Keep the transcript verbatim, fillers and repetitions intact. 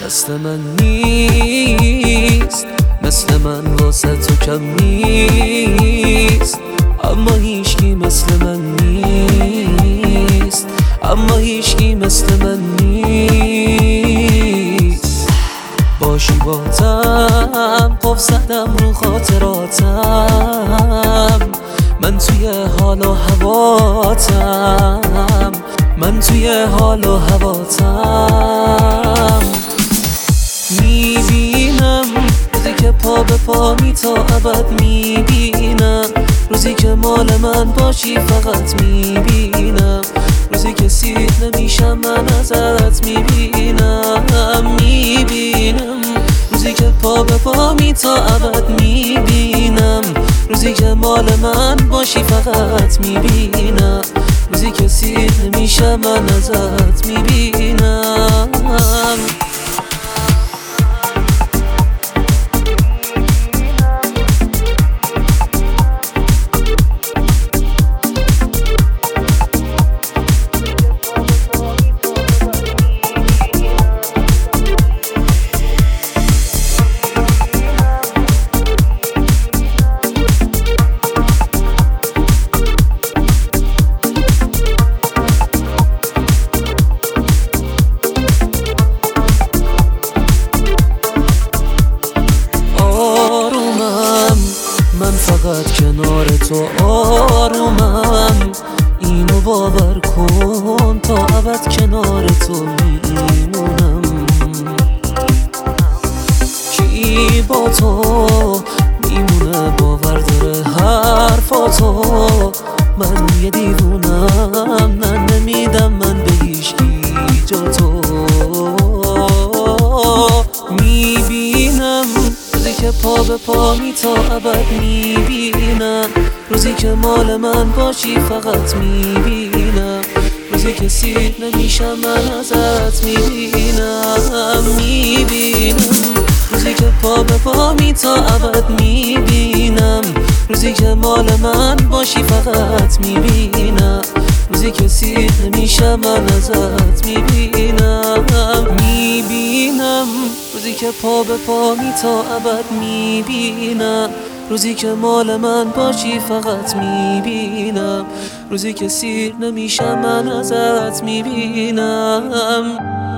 مثل من نیست، مثل من واسه تو کم نیست، اما هیچکی مثل من نیست، اما هیچکی مثل من نیست. باشی باتم قف زدم رو خاطراتم، من توی حال و هواتم، من توی حال و هواتم. میبینم روزی که پا به پا می تا ابد میبینم، روزی که مال من باشی فقط میبینم، روزی که سیر نمیشم من ازت میبینم. میبینم روزی که پا به پا می تا ابد میبینم، روزی که مال من باشی فقط میبینم، روزی که سیر نمیشم من ازت میبینم. من فقط کنار تو آرومم، اینو باور کن تا ابد کنار تو میمونم. کی با تو میمونه باور داره حرفاتو، من یه دیوونم نه نمیدم من به هیچکی جا تو. میبینم روزی که پا به پا می تا ابد میبینم، روزی که مال من باشی فقط میبینم، روزی که سیر نمیشم من ازت میبینم. میبینم روزی که پا به پا می تا ابد میبینم، روزی که مال من باشی فقط میبینم، روزی که سیر نمیشم من ازت میبینم. میبینم روزی که پا به پا می تا ابد میبینم، روزی که مال من باشی فقط میبینم، روزی که سیر نمیشم من ازت میبینم.